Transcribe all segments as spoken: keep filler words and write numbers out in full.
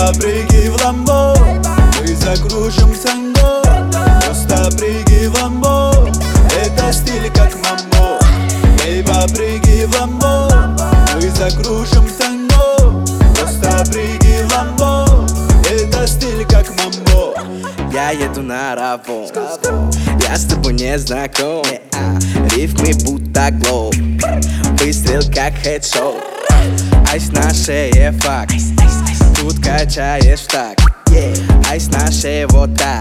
прыгай в ламбо, мы закружим санго. Просто прыгай в ламбо, это стиль как мамбо. Бейба, прыгай в ламбо, мы закружим санго. Просто прыгай в ламбо, это стиль как мамбо. Я еду на работу, я с тобой не знаком. Рифмы будто глоб, выстрел как хедшот. Айс на шее факт, тут качаешь в такт. Айс на шее вот так,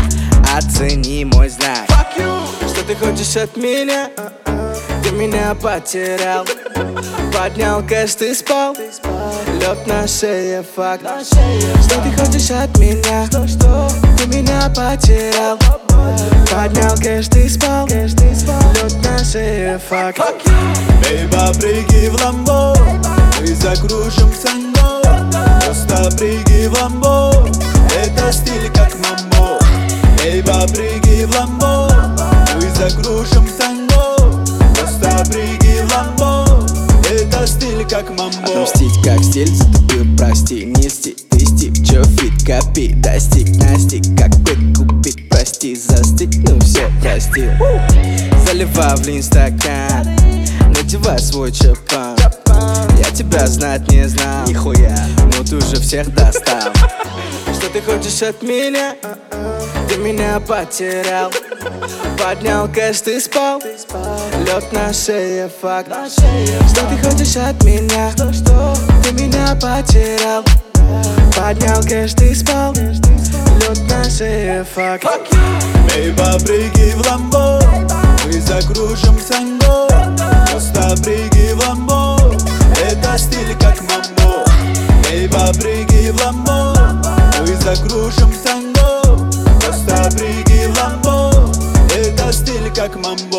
оцени мой знак. Что ты хочешь от меня? Ты меня потерял. Поднял кэш, ты спал. Лед на шее факт. Что ты хочешь от меня? Ты меня потерял. Поднял кэш, ты спал. Лед на шее факт. Бейба, прыгай в ламбо, мы закружим санго. Просто прыгай в ламбо, это стиль как мамбо. Бейба, прыгай в ламбо, мы закружим санго. Просто прыгай в ламбо, это стиль как мамбо. Отомстить как стиль, затупил, прости. Не стиль, ты стиль, чё фит, копи. Достиг, настиг, как бык купить. Прости, застыть, ну все, прости. Заливай в лин стакан, надевай свой чапан. Я тебя знать не знал, нихуя, но ты уже всех достал. Что ты хочешь от меня? Ты меня потерял. Поднял кэш, ты спал. Лед на шее факт. Что ты хочешь от меня? Ты меня потерял. Поднял кэш, ты спал. Лед на шее факт. Бейба, прыгай в ламбо, мы закружим санго. Просто прыгай в ламбо, это стиль как мамбо. Бейба, прыгай в ламбо, мы закружим санго. Просто прыгай в ламбо, это стиль как мамбо.